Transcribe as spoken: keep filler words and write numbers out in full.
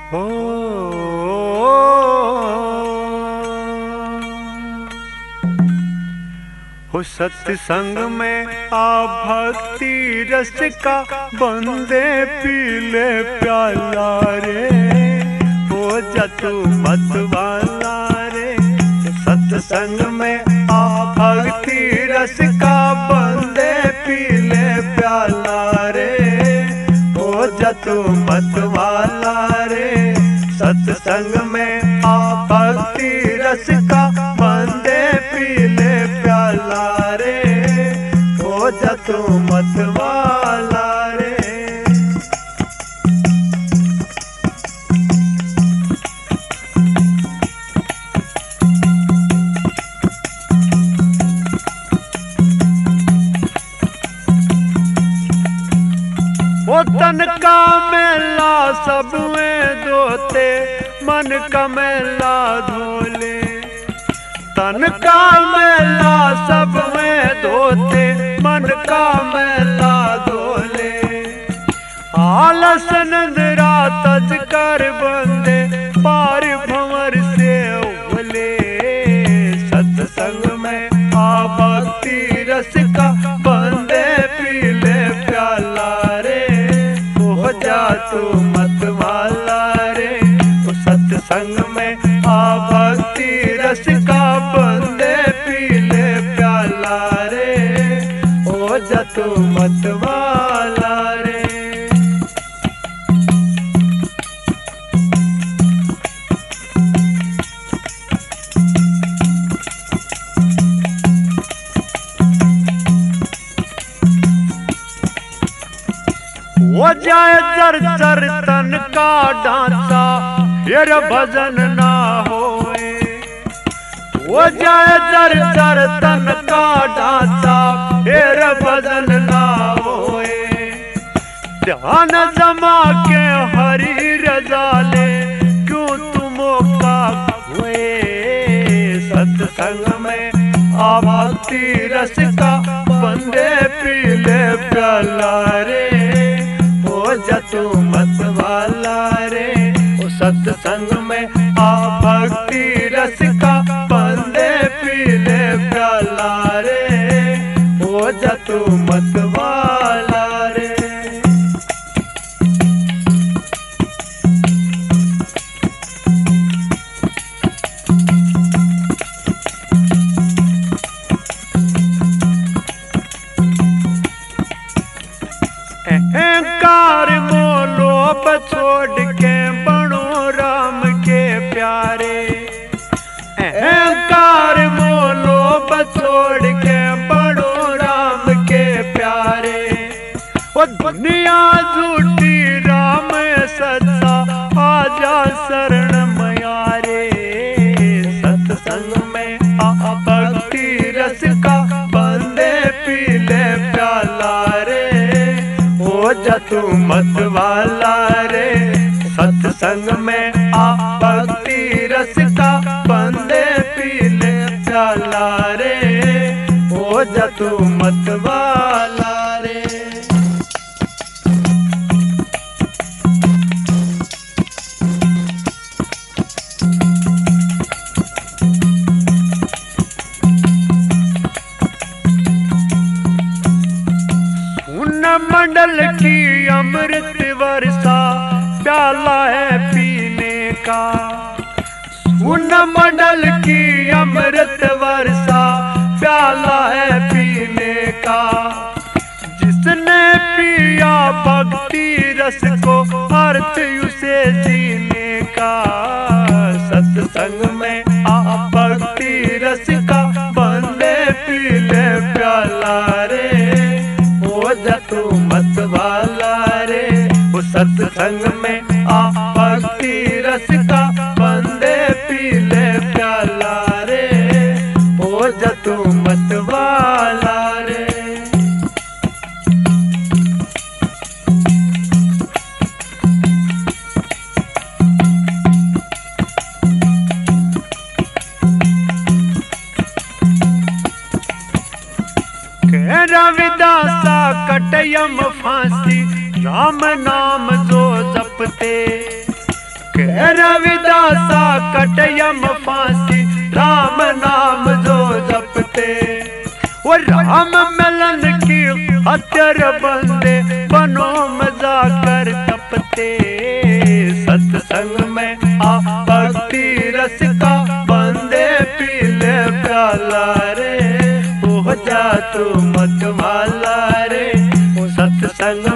हो हो सत्संग में आ भक्ति रस का बंदे पीले प्याला रे, हो जा तू मत वाला रे। सत्संग में आ भक्ति रस का बंदे पीले प्याला रे, हो जा तू मत वाला रे। सत्संग में आ भक्ति रस का बंदे पीले प्याला रे, हो जा तू मत वाला रे। वो तन का मेला सब में धोते, मन का मेला धोले। तन का मेला सब में धोते, मन का मेला धोले। आलस निंद्रा तज कर बंदे, पार भंवर से उबले। सत्संग में आ भक्ति रस का बंदे पीले प्याला रे, हो जा तू मत वाला रे। तो सत्संग में आ भक्ति रस का बंदे पीले प्याला रे, हो जा तू मत वाला रे। हो जाए जर जर तन का ढांचा, फिर भजन ना होए। हो जाए जर जर तन का ढांचा, फिर भजन ना होए। ध्यान जमा के हरि रजा ले, क्यों तुम का हुए। सत्संग में आ भक्ति रस का बंदे पीले प्याला रे, हो जा तू मत वाला रे। ओ सत्संग में आ भक्ति रस का बंदे पीले प्याला रे, हो जा तू मत वाला रे। अहंकार मोलो छोड़ के बनो राम के प्यारे। अहंकार मोलो छोड़ के बनो राम के प्यारे। वो दुनिया झूठी राम सच्चा, आजा शरण मयारे। सत्संग में आ भक्ति रस का बंदे पीले प्याला रे, हो जा तू मत वाला रे। सत्संग में आ भक्ति रस का बंदे पीले प्याला रे, हो जा तू मत वाला रे। मंडल की अमृत वर्षा, प्याला है पीने का। सुन मंडल की अमृत वर्षा, प्याला है पीने का। जिसने पिया भक्ति रस को, अर्थ उसे जीने का। सत्संग में आ भक्ति रस का बंदे पीले प्याला रे, हो जा तू मत वाला रे। वो सत्संग में आ भक्ति रस का बंदे पीले प्याला रे, हो जा तू मत वाला रे। रविदासा कटयम फांसी, राम नाम जो जपते। रविदासा कटयम फांसी राम नाम जो जपते। वो राम मिलन की हत्यार बंदे बनो मजा कर तपते। सत्संग में आ भक्ति रस का बंदे पीले प्याला रे, हो जा तू मत वाला रे। सत्संग